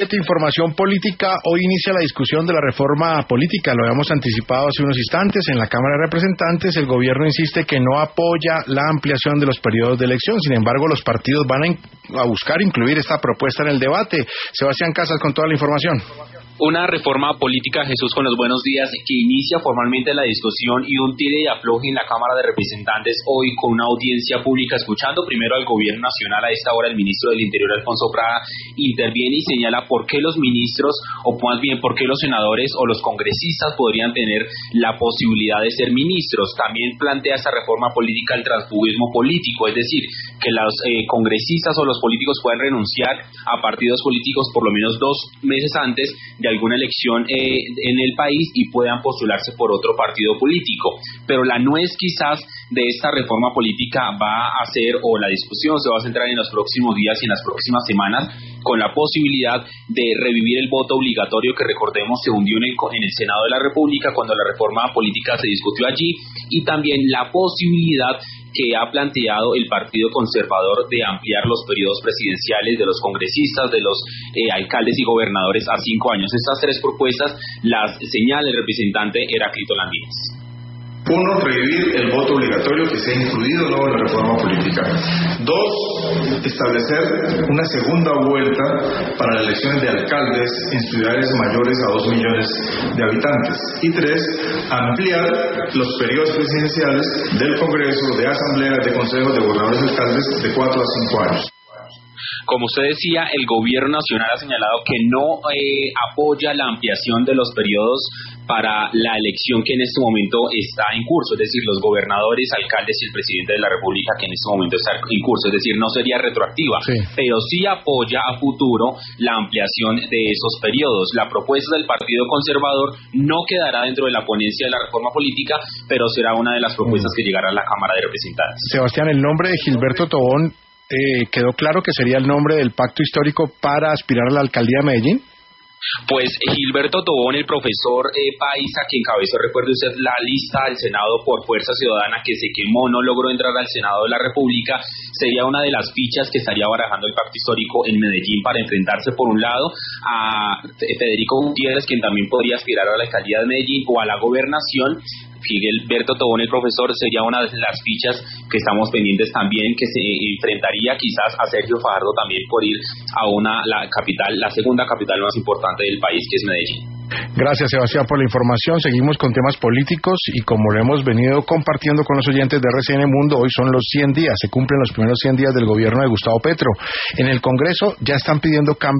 Información política. Hoy inicia la discusión de la reforma política. Lo habíamos anticipado hace unos instantes en la Cámara de Representantes. El gobierno insiste que no apoya la ampliación de los periodos de elección. Sin embargo, los partidos van a buscar incluir esta propuesta en el debate. Sebastián Casas con toda la información. Una reforma política, Jesús, con los buenos días, que inicia formalmente la discusión y un tire y afloje en la Cámara de Representantes hoy con una audiencia pública, escuchando primero al gobierno nacional. A esta hora el ministro del Interior, Alfonso Prada, interviene y señala por qué los ministros, o más bien por qué los senadores o los congresistas podrían tener la posibilidad de ser ministros. También plantea esta reforma política el transfugismo político, es decir, que los congresistas o los políticos puedan renunciar a partidos políticos por lo menos 2 meses antes de alguna elección en el país y puedan postularse por otro partido político. Pero la nuez quizás de esta reforma política va a ser, o la discusión se va a centrar en los próximos días y en las próximas semanas, con la posibilidad de revivir el voto obligatorio que, recordemos, se hundió en el Senado de la República cuando la reforma política se discutió allí, y también la posibilidad que ha planteado el Partido Conservador de ampliar los periodos presidenciales de los congresistas, de los alcaldes y gobernadores a 5 años. Estas 3 propuestas las señala el representante Heráclito Landines. 1. Revivir el voto obligatorio que sea incluido nuevo en la reforma política. 2. Establecer una segunda vuelta para las elecciones de alcaldes en ciudades mayores a 2 millones de habitantes. Y 3. Ampliar los periodos presidenciales del Congreso, de asambleas, de consejos, de gobernadores y alcaldes de 4 a 5 años. Como usted decía, el gobierno nacional ha señalado que no apoya la ampliación de los periodos para la elección que en este momento está en curso, es decir, los gobernadores, alcaldes y el presidente de la República que en este momento está en curso, es decir, no sería retroactiva, pero sí apoya a futuro la ampliación de esos periodos. La propuesta del Partido Conservador no quedará dentro de la ponencia de la reforma política, pero será una de las propuestas que llegará a la Cámara de Representantes. Sebastián, el nombre de Gilberto Tobón quedó claro que sería el nombre del pacto histórico para aspirar a la alcaldía de Medellín. Pues Gilberto Tobón, el profesor paisa que encabezó, recuerde usted, la lista del Senado por Fuerza Ciudadana, que se quemó, no logró entrar al Senado de la República, sería una de las fichas que estaría barajando el pacto histórico en Medellín para enfrentarse, por un lado, a Federico Gutiérrez, quien también podría aspirar a la alcaldía de Medellín o a la gobernación. Gilberto Tobón, el profesor, sería una de las fichas que estamos pendientes también, que se enfrentaría quizás a Sergio Fajardo también por ir a la segunda capital más importante del país, que es Medellín. Gracias, Sebastián, por la información. Seguimos con temas políticos y como lo hemos venido compartiendo con los oyentes de RCN Mundo, hoy son los 100 días, se cumplen los primeros 100 días del gobierno de Gustavo Petro. En el Congreso ya están pidiendo cambios